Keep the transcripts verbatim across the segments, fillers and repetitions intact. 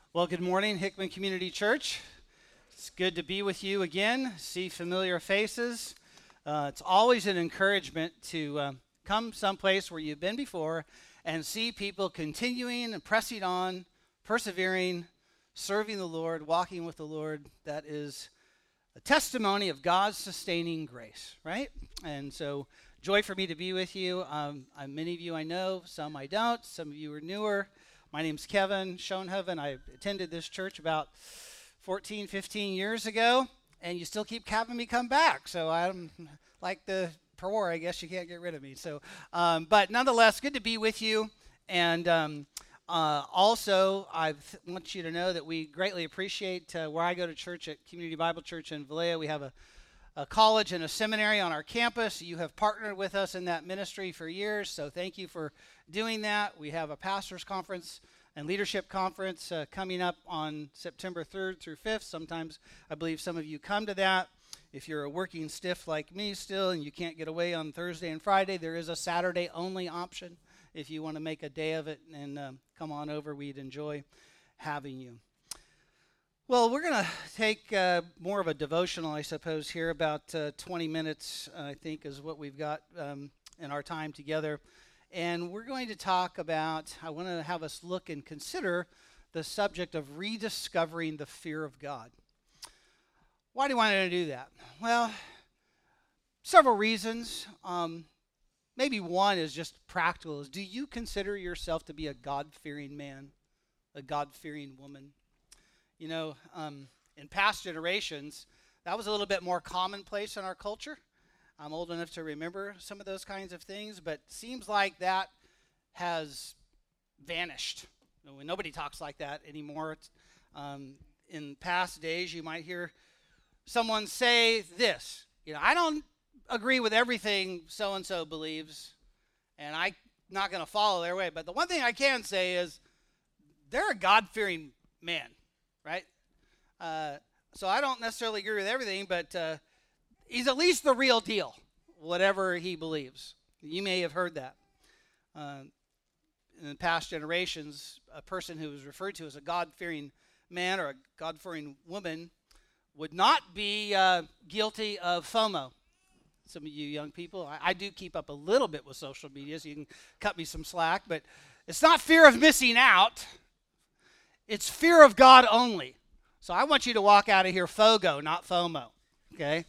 Well, good morning, Hickman Community Church. It's good to be with you again, see familiar faces. Uh, it's always an encouragement to uh, come someplace where you've been before and see people continuing and pressing on, persevering, serving the Lord, walking with the Lord. That is a testimony of God's sustaining grace, right? And so, joy for me to be with you. Um, uh, many of you I know, some I don't. Some of you are newer. My name's Kevin Schoenhoven. I attended this church about fourteen, fifteen years ago, and you still keep having me come back. So I'm like the parole, I guess you can't get rid of me. So, um, but nonetheless, good to be with you. And um, uh, also, I th- want you to know that we greatly appreciate uh, where I go to church at Community Bible Church in Vallejo. We have a a college and a seminary on our campus. You have partnered with us in that ministry for years, so thank you for doing that. We have a pastors conference and leadership conference uh, coming up on September third through fifth. Sometimes I believe some of you come to that. If you're a working stiff like me still and you can't get away on Thursday and Friday, there is a Saturday only option if you want to make a day of it and um, come on over. We'd enjoy having you. Well, we're going to take uh, more of a devotional, I suppose, here. About uh, twenty minutes, uh, I think, is what we've got um, in our time together. And we're going to talk about, I want to have us look and consider the subject of rediscovering the fear of God. Why do I want to do that? Well, several reasons. Um, maybe one is just practical. Is do you consider yourself to be a God-fearing man, a God-fearing woman? You know, um, in past generations, that was a little bit more commonplace in our culture. I'm old enough to remember some of those kinds of things, but seems like that has vanished. You know, nobody talks like that anymore. Um, in past days, you might hear someone say this, you know, I don't agree with everything so-and-so believes, and I'm not going to follow their way, but the one thing I can say is they're a God-fearing man. Right? Uh, so I don't necessarily agree with everything, but uh, he's at least the real deal, whatever he believes. You may have heard that. Uh, in past generations, a person who was referred to as a God-fearing man or a God-fearing woman would not be uh, guilty of FOMO. Some of you young people, I, I do keep up a little bit with social media, so you can cut me some slack, but it's not fear of missing out. It's fear of God only. So I want you to walk out of here FOGO, not FOMO, okay?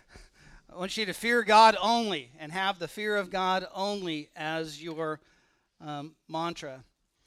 I want you to fear God only and have the fear of God only as your um, mantra.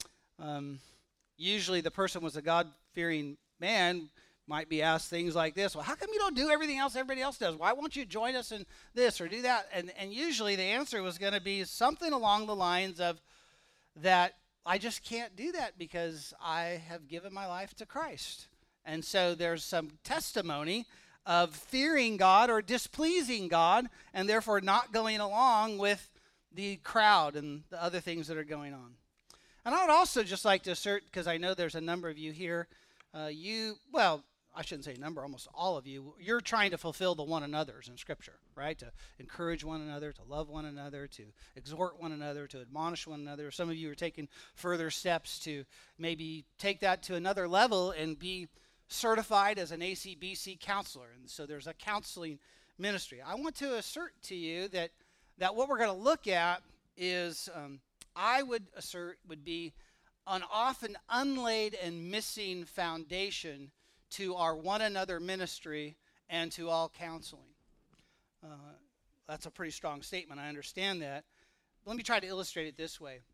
Um, usually the person was a God-fearing man might be asked things like this. Well, how come you don't do everything else everybody else does? Why won't you join us in this or do that? And, and usually the answer was going to be something along the lines of that I just can't do that because I have given my life to Christ. And so there's some testimony of fearing God or displeasing God and therefore not going along with the crowd and the other things that are going on. And I would also just like to assert, because I know there's a number of you here, uh, you, well, I shouldn't say number, almost all of you, you're trying to fulfill the one another's in Scripture, right? To encourage one another, to love one another, to exhort one another, to admonish one another. Some of you are taking further steps to maybe take that to another level and be certified as an A C B C counselor. And so there's a counseling ministry. I want to assert to you that, that what we're going to look at is, um, I would assert, would be an often unlaid and missing foundation to our one another ministry and to all counseling. Uh, that's a pretty strong statement. I understand that. Let me try to illustrate it this way.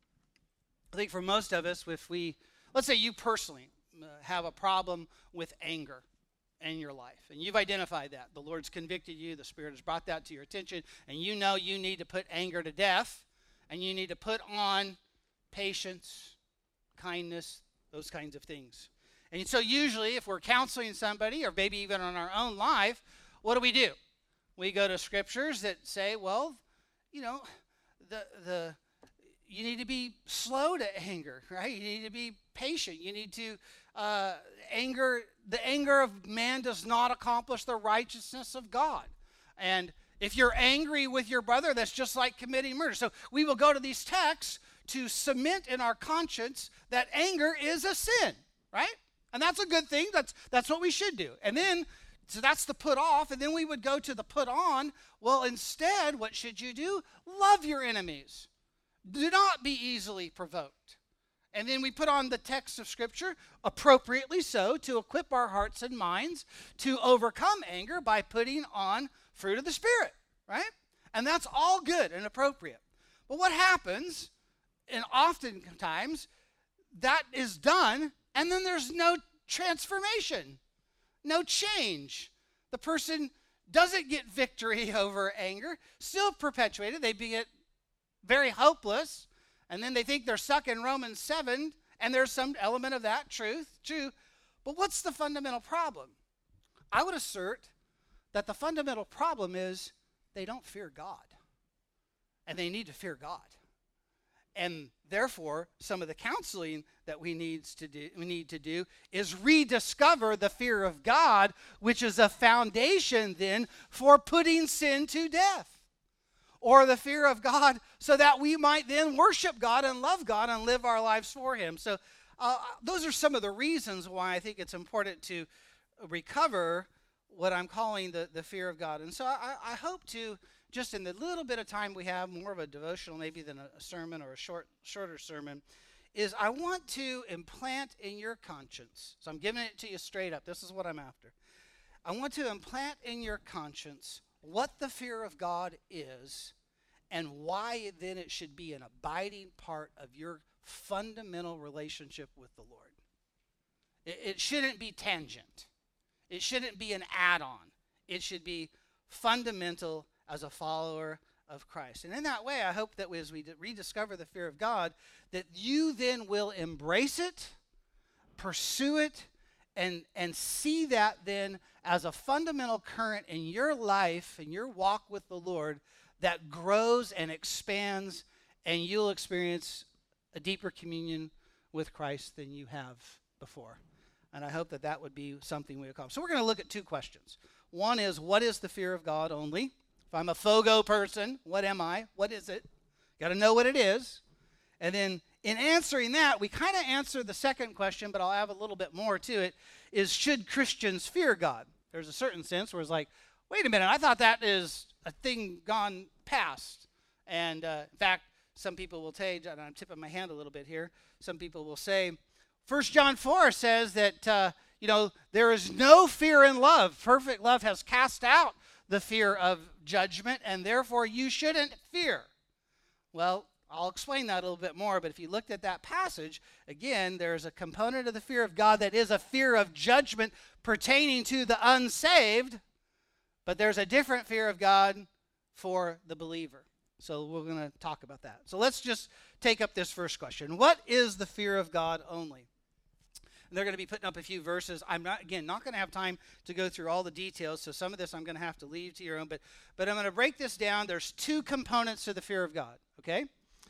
I think for most of us, if we, let's say you personally uh, have a problem with anger in your life, and you've identified that. The Lord's convicted you, the Spirit has brought that to your attention, and you know you need to put anger to death, and you need to put on patience, kindness, those kinds of things. And so usually if we're counseling somebody or maybe even on our own life, what do we do? We go to scriptures that say, well, you know, the the you need to be slow to anger, right? You need to be patient. You need to uh, anger. The anger of man does not accomplish the righteousness of God. And if you're angry with your brother, that's just like committing murder. So we will go to these texts to cement in our conscience that anger is a sin, right? And that's a good thing. That's that's what we should do. And then, so that's the put off, and then we would go to the put on. Well, instead, what should you do? Love your enemies. Do not be easily provoked. And then we put on the text of Scripture, appropriately so, to equip our hearts and minds to overcome anger by putting on fruit of the Spirit, right? And that's all good and appropriate. But what happens, and oftentimes, that is done, and then there's no transformation, no change. The person doesn't get victory over anger, still perpetuated. They get very hopeless. And then they think they're stuck in Romans seven, and there's some element of that truth, true. But what's the fundamental problem? I would assert that the fundamental problem is they don't fear God. And they need to fear God. And therefore, some of the counseling that we needs to do, we need to do is rediscover the fear of God, which is a foundation then for putting sin to death. Or the fear of God, so that we might then worship God and love God and live our lives for Him. So uh, those are some of the reasons why I think it's important to recover what I'm calling the, the fear of God. And so I, I hope to, just in the little bit of time we have, more of a devotional maybe than a sermon or a short, shorter sermon, is I want to implant in your conscience. So I'm giving it to you straight up. This is what I'm after. I want to implant in your conscience what the fear of God is, and why then it should be an abiding part of your fundamental relationship with the Lord. It, it shouldn't be tangent. It shouldn't be an add-on. It should be fundamental as a follower of Christ. And in that way, I hope that as we rediscover the fear of God, that you then will embrace it, pursue it, and, and see that then as a fundamental current in your life, in your walk with the Lord, that grows and expands, and you'll experience a deeper communion with Christ than you have before. And I hope that that would be something we accomplish. So we're going to look at two questions. One is, what is the fear of God only? If I'm a FOGO person, what am I? What is it? Got to know what it is. And then in answering that, we kind of answer the second question, but I'll add a little bit more to it, is should Christians fear God? There's a certain sense where it's like, wait a minute, I thought that is a thing gone past. And uh, in fact, some people will say, and I'm tipping my hand a little bit here, some people will say, First John four says that, uh, you know, there is no fear in love. Perfect love has cast out the fear of judgment, and therefore you shouldn't fear. Well, I'll explain that a little bit more, but if you looked at that passage, again, there's a component of the fear of God that is a fear of judgment pertaining to the unsaved, but there's a different fear of God for the believer. So we're going to talk about that. So let's just take up this first question. What is the fear of God only? And they're going to be putting up a few verses. I'm not, again, not going to have time to go through all the details, so some of this I'm going to have to leave to your own, but, but I'm going to break this down. There's two components to the fear of God, okay?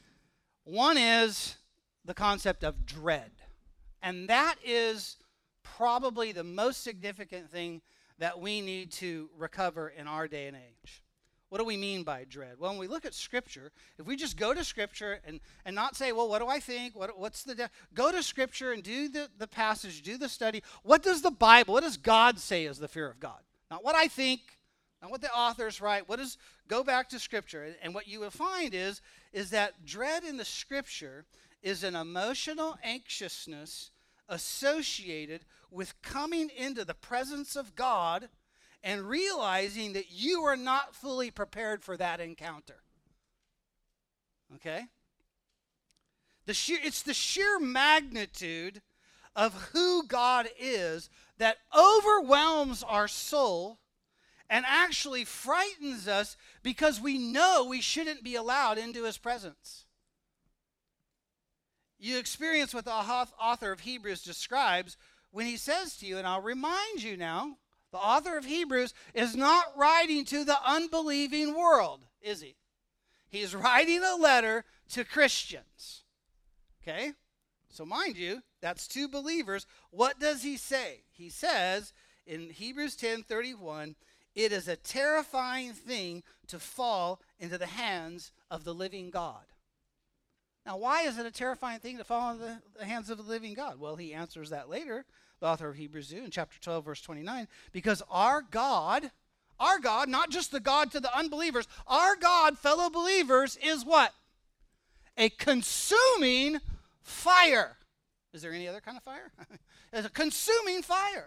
One is the concept of dread, and that is probably the most significant thing that we need to recover in our day and age. What do we mean by dread? Well, when we look at Scripture, if we just go to Scripture and, and not say, well, what do I think? What, what's the... De-? Go to Scripture and do the, the passage, do the study. What does the Bible, what does God say is the fear of God? Not what I think, not what the authors write. What is... Go back to Scripture. And, and what you will find is, is that dread in the Scripture is an emotional anxiousness associated with coming into the presence of God and realizing that you are not fully prepared for that encounter. Okay? The sheer, it's the sheer magnitude of who God is that overwhelms our soul and actually frightens us because we know we shouldn't be allowed into His presence. You experience what the author of Hebrews describes when he says to you, and I'll remind you now, the author of Hebrews is not writing to the unbelieving world, is he? He's writing a letter to Christians. Okay? So mind you, that's two believers. What does he say? He says in Hebrews ten thirty-one, it is a terrifying thing to fall into the hands of the living God. Now, why is it a terrifying thing to fall into the hands of the living God? Well, he answers that later the author of Hebrews do in chapter twelve, verse twenty-nine, because our God, our God, not just the God to the unbelievers, our God, fellow believers, is what? A consuming fire. Is there any other kind of fire? It's a consuming fire.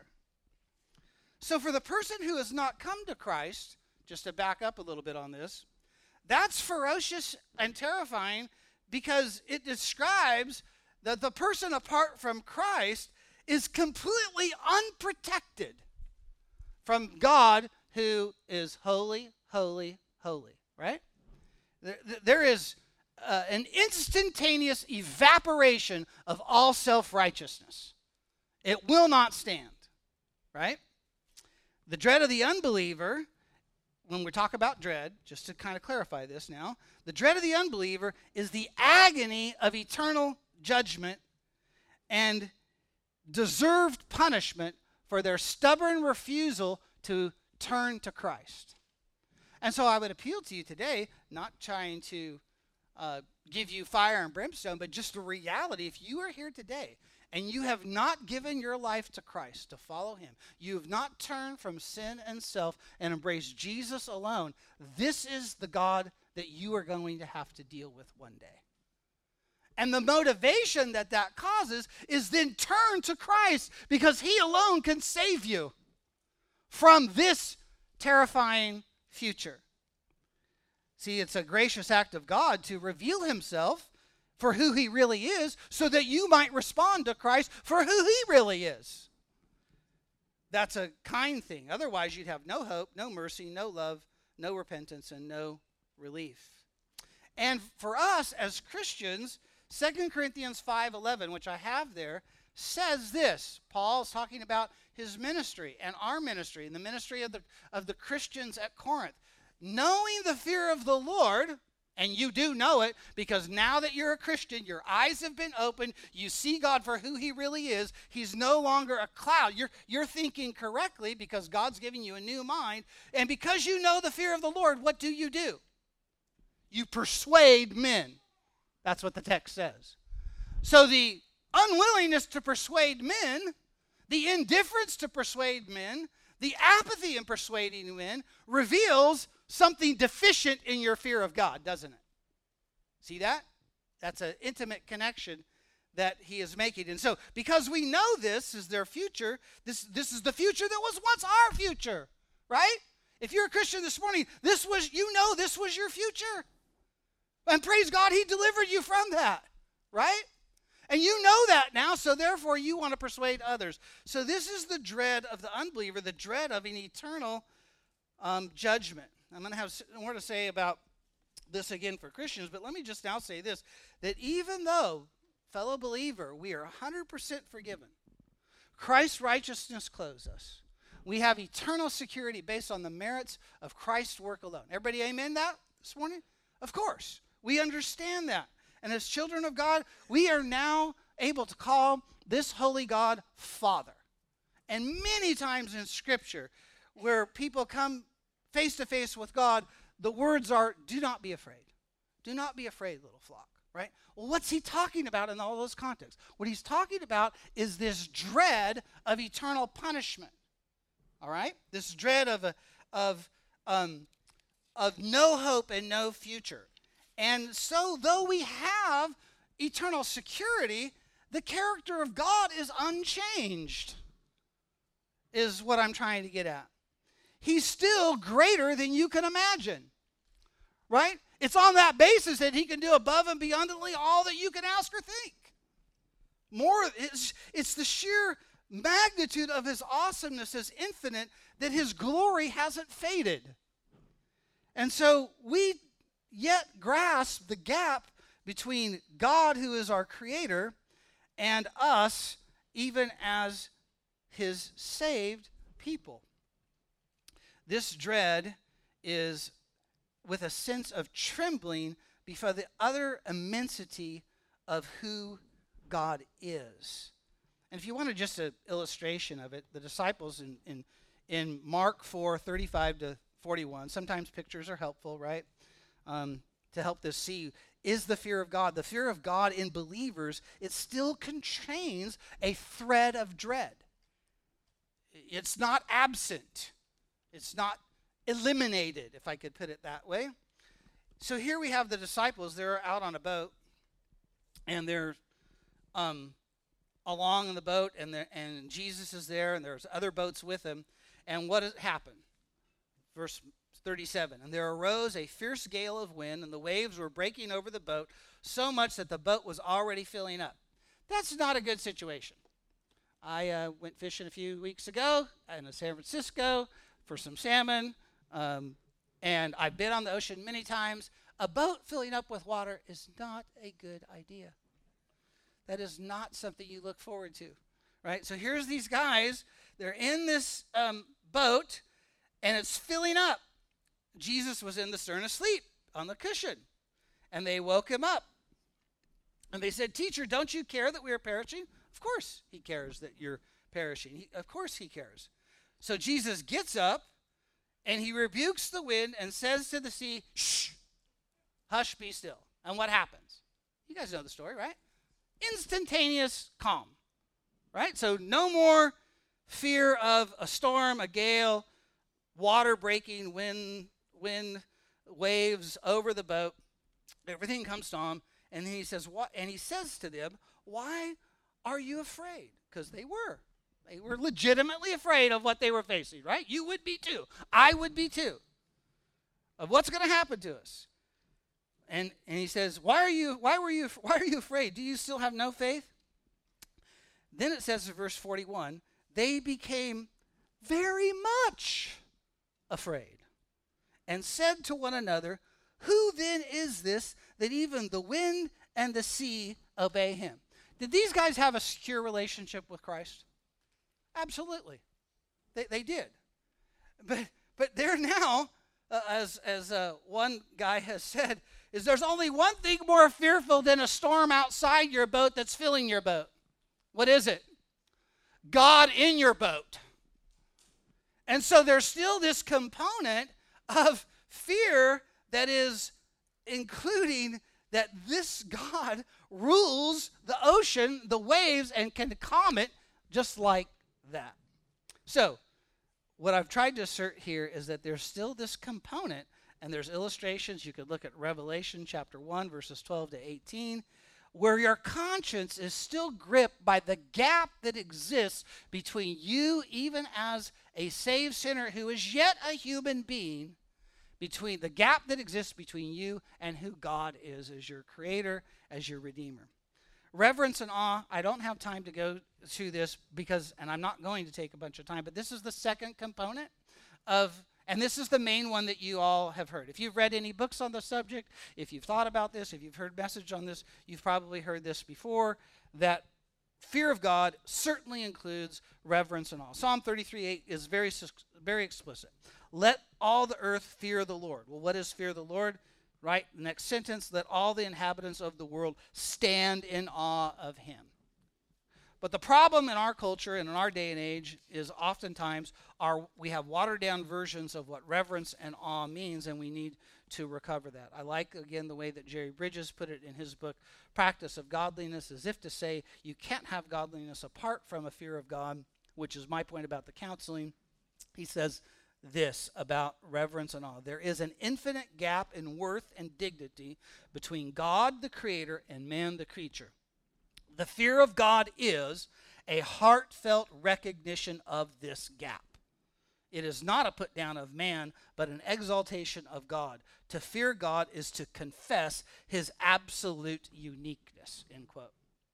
So for the person who has not come to Christ, just to back up a little bit on this, that's ferocious and terrifying because it describes that the person apart from Christ is completely unprotected from God who is holy, holy, holy, right? There, there is uh, an instantaneous evaporation of all self-righteousness. It will not stand, right? The dread of the unbeliever, when we talk about dread, just to kind of clarify this now, the dread of the unbeliever is the agony of eternal judgment and deserved punishment for their stubborn refusal to turn to Christ. And so I would appeal to you today, not trying to uh, give you fire and brimstone, but just a reality. If you are here today and you have not given your life to Christ to follow him, you have not turned from sin and self and embraced Jesus alone, this is the God that you are going to have to deal with one day. And the motivation that that causes is then turn to Christ because he alone can save you from this terrifying future. See, it's a gracious act of God to reveal himself for who he really is so that you might respond to Christ for who he really is. That's a kind thing. Otherwise, you'd have no hope, no mercy, no love, no repentance, and no relief. And for us as Christians, Second Corinthians five eleven, which I have there, says this. Paul is talking about his ministry and our ministry and the ministry of the, of the Christians at Corinth. Knowing the fear of the Lord, and you do know it because now that you're a Christian, your eyes have been opened. You see God for who he really is. He's no longer a cloud. You're, you're thinking correctly because God's giving you a new mind. And because you know the fear of the Lord, what do you do? You persuade men. That's what the text says. So the unwillingness to persuade men, the indifference to persuade men, the apathy in persuading men reveals something deficient in your fear of God, doesn't it? See that? That's an intimate connection that he is making. And so because we know this is their future, this, this is the future that was once our future, right? If you're a Christian this morning, this was, you know this was your future. And praise God, he delivered you from that, right? And you know that now, so therefore you want to persuade others. So this is the dread of the unbeliever, the dread of an eternal um, judgment. I'm going to have more to say about this again for Christians, but let me just now say this, that even though, fellow believer, we are one hundred percent forgiven, Christ's righteousness clothes us. We have eternal security based on the merits of Christ's work alone. Everybody amen that this morning? Of course. We understand that. And as children of God, we are now able to call this holy God Father. And many times in Scripture, where people come face to face with God, the words are, do not be afraid. Do not be afraid, little flock, right? Well, what's he talking about in all those contexts? What he's talking about is this dread of eternal punishment, all right? This dread of, a, of, um, of no hope and no future. And so though we have eternal security, the character of God is unchanged, is what I'm trying to get at. He's still greater than you can imagine, right? It's on that basis that he can do above and beyondly all that you can ask or think. More, it's, it's the sheer magnitude of his awesomeness is infinite, that his glory hasn't faded. And so we yet grasp the gap between God, who is our creator, and us, even as his saved people. This dread is with a sense of trembling before the utter immensity of who God is. And if you wanted just an illustration of it, the disciples in, in, in Mark four, thirty-five to forty-one, sometimes pictures are helpful, right? Um, to help us see, is the fear of God. The fear of God in believers, it still contains a thread of dread. It's not absent. It's not eliminated, if I could put it that way. So here we have the disciples. They're out on a boat, and they're um, along in the boat, and and Jesus is there, and there's other boats with him. And what has happened? Verse thirty-seven, and there arose a fierce gale of wind, and the waves were breaking over the boat, so much that the boat was already filling up. That's not a good situation. I uh, went fishing a few weeks ago in San Francisco for some salmon, um, and I've been on the ocean many times. A boat filling up with water is not a good idea. That is not something you look forward to, right? So here's these guys. They're in this um, boat, and it's filling up. Jesus was in the stern asleep on the cushion, and they woke him up. And they said, "Teacher, don't you care that we are perishing?" Of course he cares that you're perishing. He, of course he cares. So Jesus gets up, and he rebukes the wind and says to the sea, "Shh, hush, be still." And what happens? You guys know the story, right? Instantaneous calm, right? So no more fear of a storm, a gale, water breaking, wind, wind, waves over the boat. Everything comes to him, and he says, "What?" And he says to them, "Why are you afraid?" Because they were. They were legitimately afraid of what they were facing, right? You would be too. I would be too. Of what's going to happen to us. And and he says, "Why are you why were you why are you afraid? Do you still have no faith?" Then it says in verse forty-one, they became very much afraid and said to one another, "Who then is this that even the wind and the sea obey him?" Did these guys have a secure relationship with Christ? Absolutely. They they did. But but they're now, uh, as as uh, one guy has said, is there's only one thing more fearful than a storm outside your boat that's filling your boat. What is it? God in your boat. And so there's still this component of fear that is including that this God rules the ocean, the waves, and can calm it just like that. So what I've tried to assert here is that there's still this component, and there's illustrations. You could look at Revelation chapter one, verses twelve to eighteen, where your conscience is still gripped by the gap that exists between you, even as a saved sinner who is yet a human being, between the gap that exists between you and who God is as your creator, as your redeemer. Reverence and awe, I don't have time to go through this because, and I'm not going to take a bunch of time, but this is the second component of, and this is the main one that you all have heard. If you've read any books on the subject, if you've thought about this, if you've heard message on this, you've probably heard this before, that fear of God certainly includes reverence and awe. Psalm thirty-three eight is very, very explicit. Let all the earth fear the Lord. Well, what is fear the Lord? Right? Next sentence, let all the inhabitants of the world stand in awe of him. But the problem in our culture and in our day and age is oftentimes our, we have watered down versions of what reverence and awe means, and we need to recover that. I like, again, the way that Jerry Bridges put it in his book, Practice of Godliness, as if to say you can't have godliness apart from a fear of God, which is my point about the counseling. He says this about reverence and awe. There is an infinite gap in worth and dignity between God, the creator, and man, the creature. The fear of God is a heartfelt recognition of this gap. It is not a put down of man, but an exaltation of God. To fear God is to confess his absolute uniqueness, end quote.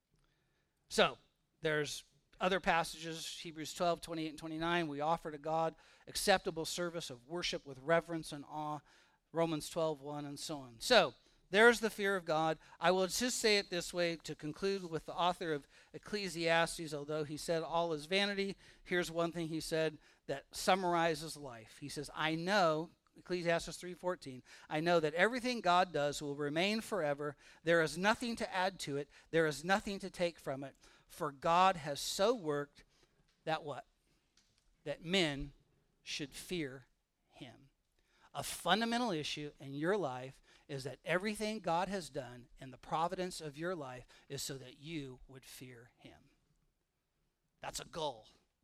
So, there's other passages, Hebrews twelve, twenty-eight and twenty-nine, we offer to God acceptable service of worship with reverence and awe, Romans twelve, one, and so on. So, there's the fear of God. I will just say it this way to conclude with the author of Ecclesiastes, although he said all is vanity, here's one thing he said that summarizes life. He says, I know, Ecclesiastes three fourteen, I know that everything God does will remain forever. There is nothing to add to it. There is nothing to take from it. For God has so worked that what? That men should fear him. A fundamental issue in your life is that everything God has done in the providence of your life is so that you would fear him. That's a goal.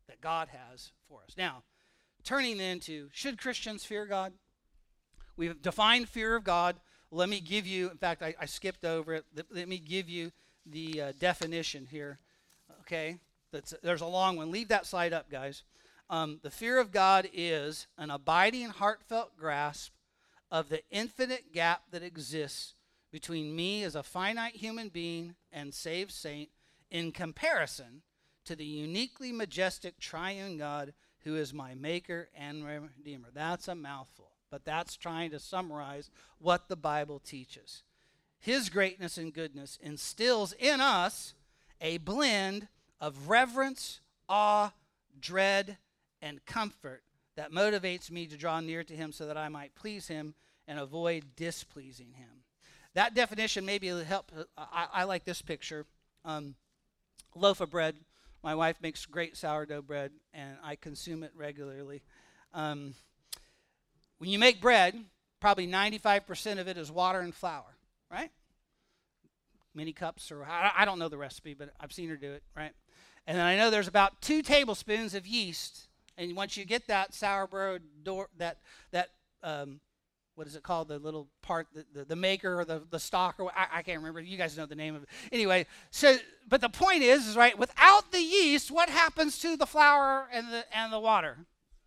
that God has for us. Now, turning then to, should Christians fear God? We've defined fear of God. Let me give you, in fact, I, I skipped over it. Let, let me give you the uh, definition here, okay? That's, there's a long one. Leave that slide up, guys. Um, the fear of God is an abiding, heartfelt grasp of the infinite gap that exists between me as a finite human being and saved saint in comparison to the uniquely majestic triune God who is my maker and redeemer. That's a mouthful, but that's trying to summarize what the Bible teaches. His greatness and goodness instills in us a blend of reverence, awe, dread, and comfort that motivates me to draw near to him so that I might please him and avoid displeasing him. That definition maybe will help. I, I like this picture. Um, loaf of bread. My wife makes great sourdough bread, and I consume it regularly. Um, when you make bread, probably ninety-five percent of it is water and flour, right? Many cups, or I, I don't know the recipe, but I've seen her do it, right? And then I know there's about two tablespoons of yeast. And once you get that sourdough, door, that that um, what is it called? The little part, the, the, the maker or the, the stock, or I, I can't remember. You guys know the name of it. Anyway, so but the point is, is right. Without the yeast, what happens to the flour and the and the water?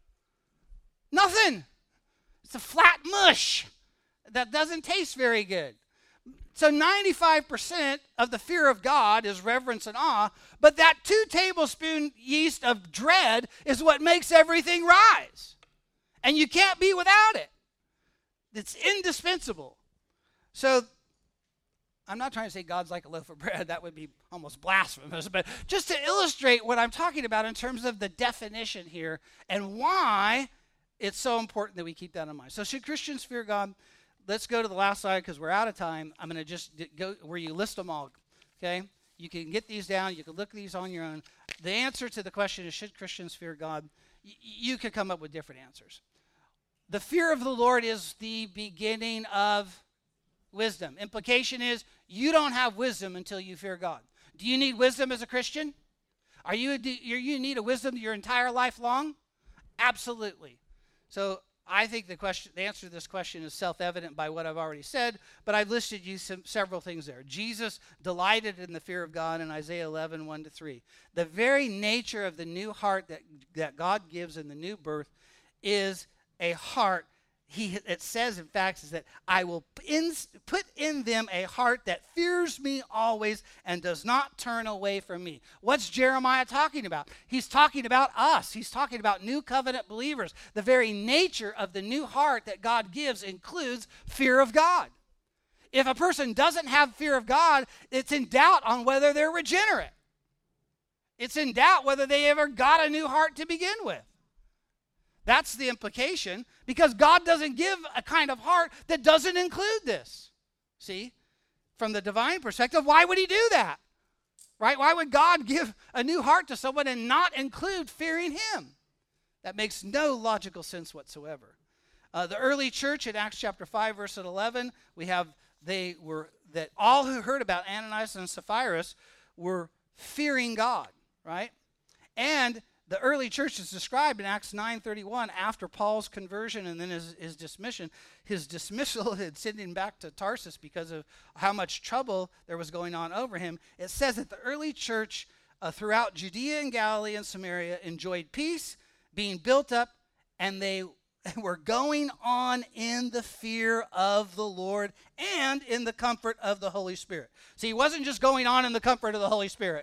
Nothing. It's a flat mush that doesn't taste very good. So ninety-five percent of the fear of God is reverence and awe, but that two tablespoon yeast of dread is what makes everything rise. And you can't be without it. It's indispensable. So I'm not trying to say God's like a loaf of bread. That would be almost blasphemous. But just to illustrate what I'm talking about in terms of the definition here and why it's so important that we keep that in mind. So should Christians fear God? Let's go to the last slide because we're out of time. I'm going to just go where you list them all, okay? You can get these down. You can look at these on your own. The answer to the question is, should Christians fear God? Y- you could come up with different answers. The fear of the Lord is the beginning of wisdom. Implication is you don't have wisdom until you fear God. Do you need wisdom as a Christian? Are you, do you need a wisdom your entire life long? Absolutely. So I think the question, the answer to this question is self-evident by what I've already said, but I've listed you some, several things there. Jesus delighted in the fear of God in Isaiah eleven, one to three. The very nature of the new heart that, that God gives in the new birth is a heart. He, it says, in fact, is that I will in, put in them a heart that fears me always and does not turn away from me. What's Jeremiah talking about? He's talking about us. He's talking about new covenant believers. The very nature of the new heart that God gives includes fear of God. If a person doesn't have fear of God, it's in doubt on whether they're regenerate. It's in doubt whether they ever got a new heart to begin with. That's the implication, because God doesn't give a kind of heart that doesn't include this. See, from the divine perspective, why would he do that? Right? Why would God give a new heart to someone and not include fearing him? That makes no logical sense whatsoever. Uh, the early church in Acts chapter five, verse eleven, we have they were that all who heard about Ananias and Sapphira were fearing God, right? And the early church is described in Acts nine thirty-one after Paul's conversion and then his, his dismission, his dismissal and sending back to Tarsus because of how much trouble there was going on over him. It says that the early church uh, throughout Judea and Galilee and Samaria enjoyed peace, being built up, and they were going on in the fear of the Lord and in the comfort of the Holy Spirit. See, he wasn't just going on in the comfort of the Holy Spirit.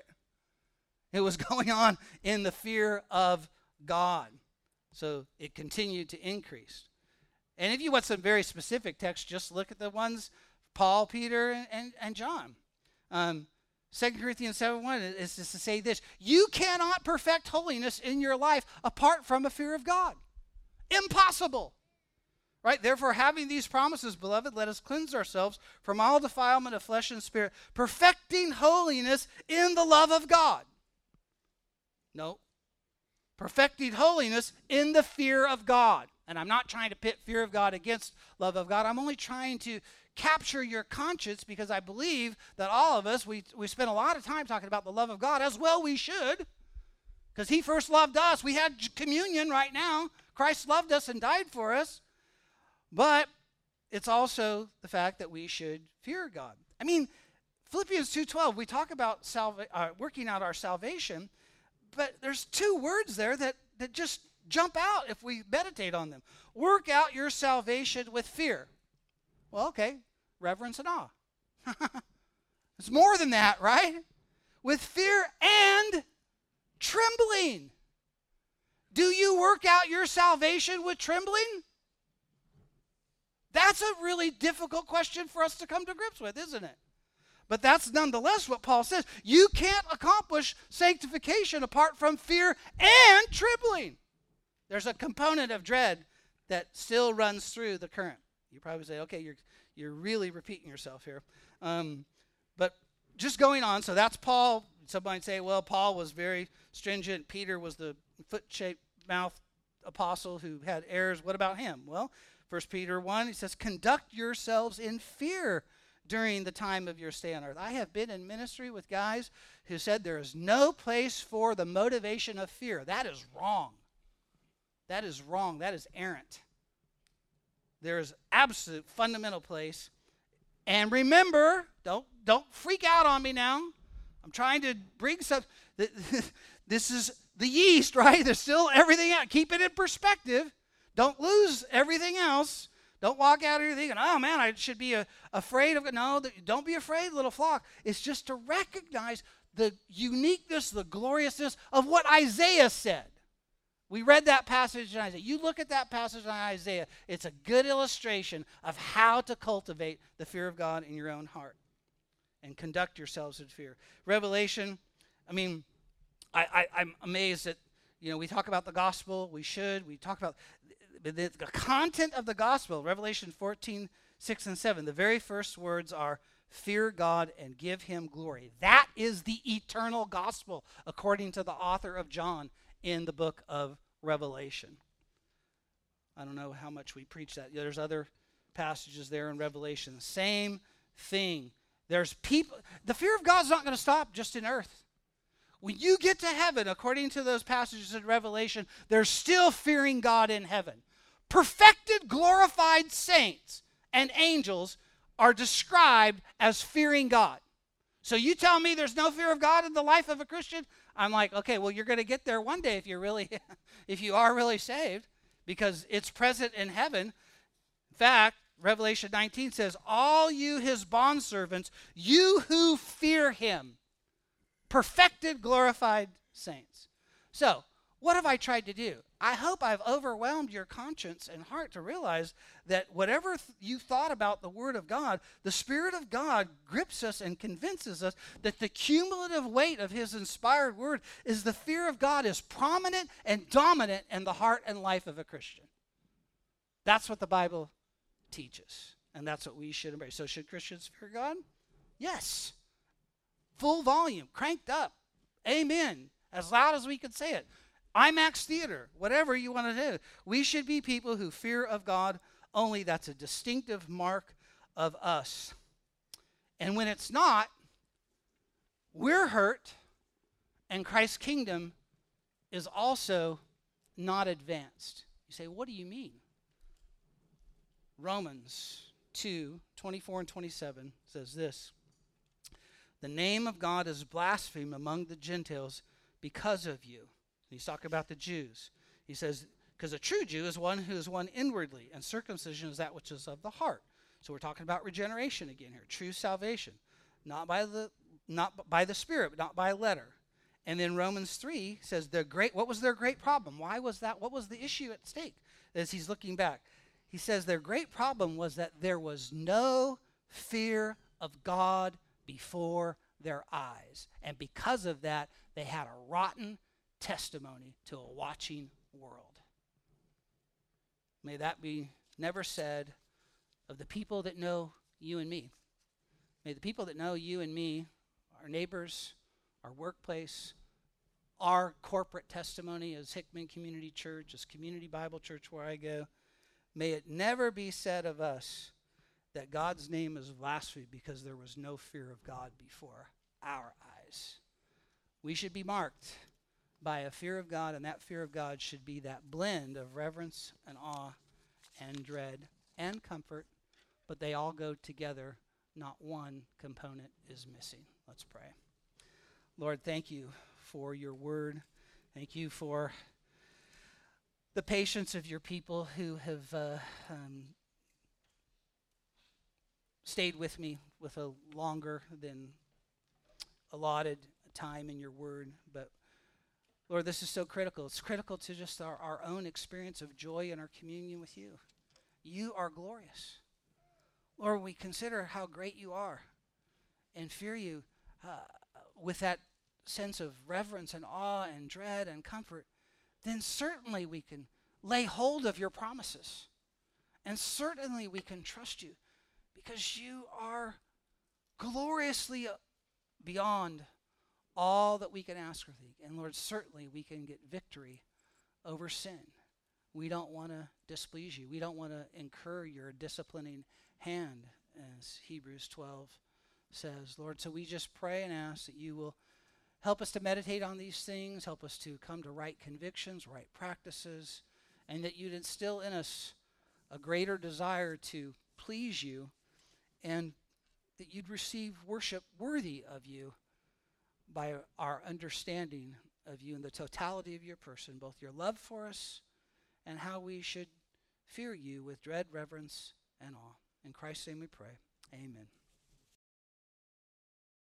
It was going on in the fear of God. So it continued to increase. And if you want some very specific texts, just look at the ones Paul, Peter, and, and, and John. Um, Second Corinthians seven one is just to say this: you cannot perfect holiness in your life apart from a fear of God. Impossible. Right? Therefore, having these promises, beloved, let us cleanse ourselves from all defilement of flesh and spirit, perfecting holiness in the love of God. No. Perfecting holiness in the fear of God. And I'm not trying to pit fear of God against love of God. I'm only trying to capture your conscience, because I believe that all of us, we, we spend a lot of time talking about the love of God, as well we should, because he first loved us. We had communion right now. Christ loved us and died for us. But it's also the fact that we should fear God. I mean, Philippians two twelve, we talk about salva- uh, working out our salvation, but there's two words there that, that just jump out if we meditate on them. Work out your salvation with fear. Well, okay, reverence and awe. It's more than that, right? With fear and trembling. Do you work out your salvation with trembling? That's a really difficult question for us to come to grips with, isn't it? But that's nonetheless what Paul says. You can't accomplish sanctification apart from fear and trembling. There's a component of dread that still runs through the current. You probably say, okay, you're you're really repeating yourself here. Um, but just going on, so that's Paul. Some might say, well, Paul was very stringent. Peter was the foot-shaped mouth apostle who had errors. What about him? Well, First Peter one, he says, conduct yourselves in fear during the time of your stay on earth. I have been in ministry with guys who said there is no place for the motivation of fear. That is wrong. That is wrong. That is errant. There is absolute fundamental place. And remember, don't don't freak out on me now. I'm trying to bring some. This is the yeast, right? There's still everything out. Keep it in perspective. Don't lose everything else. Don't walk out here thinking, oh, man, I should be a, afraid of it. No, don't be afraid, little flock. It's just to recognize the uniqueness, the gloriousness of what Isaiah said. We read that passage in Isaiah. You look at that passage in Isaiah. It's a good illustration of how to cultivate the fear of God in your own heart and conduct yourselves in fear. Revelation, I mean, I, I, I'm amazed that, you know, we talk about the gospel. We should. We talk about the, the, the content of the gospel. Revelation fourteen, six and seven. The very first words are, fear God and give him glory. That is the eternal gospel, according to the author of John in the book of Revelation. I don't know how much we preach that. There's other passages there in Revelation. Same thing. There's people. The fear of God's not going to stop just in earth. When you get to heaven, according to those passages in Revelation, there's still fearing God in heaven. Perfected, glorified saints and angels are described as fearing God. So you tell me there's no fear of God in the life of a Christian? I'm like, okay, well, you're going to get there one day if you're really, if you are really saved, because it's present in heaven. In fact, Revelation nineteen says, all you his bondservants, you who fear him, perfected, glorified saints. So, what have I tried to do? I hope I've overwhelmed your conscience and heart to realize that whatever th- you thought about the Word of God, the Spirit of God grips us and convinces us that the cumulative weight of his inspired Word is the fear of God is prominent and dominant in the heart and life of a Christian. That's what the Bible teaches, and that's what we should embrace. So should Christians fear God? Yes. Full volume, cranked up. Amen. As loud as we can say it. IMAX theater, whatever you want to do. We should be people who fear of God only. That's a distinctive mark of us. And when it's not, we're hurt, and Christ's kingdom is also not advanced. You say, what do you mean? Romans two, twenty-four and twenty-seven says this. The name of God is blasphemed among the Gentiles because of you. He's talking about the Jews. He says, because a true Jew is one who is one inwardly, and circumcision is that which is of the heart. So we're talking about regeneration again here, true salvation, not by the not by the Spirit, but not by letter. And then Romans three says, the great. What was their great problem? Why was that? What was the issue at stake? As he's looking back, he says their great problem was that there was no fear of God before their eyes, and because of that, they had a rotten testimony to a watching world. May that be never said of the people that know you and me. May the people that know you and me, our neighbors, our workplace, our corporate testimony as Hickman Community Church, as Community Bible Church where I go, may it never be said of us that God's name is blasphemed because there was no fear of God before our eyes. We should be marked by a fear of God, and that fear of God should be that blend of reverence and awe and dread and comfort, but they all go together. Not one component is missing. Let's pray. Lord, thank you for your word. Thank you for the patience of your people who have uh, um, stayed with me with a longer than allotted time in your word. But Lord, this is so critical. It's critical to just our, our own experience of joy in our communion with you. You are glorious. Lord, we consider how great you are and fear you uh, with that sense of reverence and awe and dread and comfort. Then certainly we can lay hold of your promises. And certainly we can trust you because you are gloriously beyond all that we can ask or think. And Lord, certainly we can get victory over sin. We don't want to displease you. We don't want to incur your disciplining hand, as Hebrews twelve says. Lord, so we just pray and ask that you will help us to meditate on these things, help us to come to right convictions, right practices, and that you'd instill in us a greater desire to please you, and that you'd receive worship worthy of you by our understanding of you and the totality of your person, both your love for us and how we should fear you with dread, reverence, and awe. In Christ's name we pray. Amen.